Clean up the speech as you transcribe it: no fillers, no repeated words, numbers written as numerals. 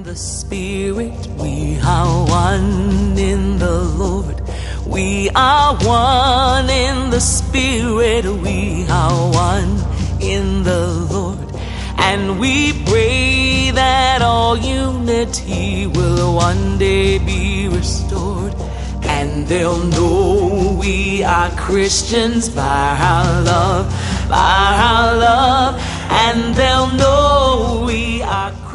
the Spirit, we are one in the Lord. We are one in the Spirit, we are one in the Lord. And we pray that all unity will one day be restored. And they'll know we are Christians by our love, by our love. And they'll know we are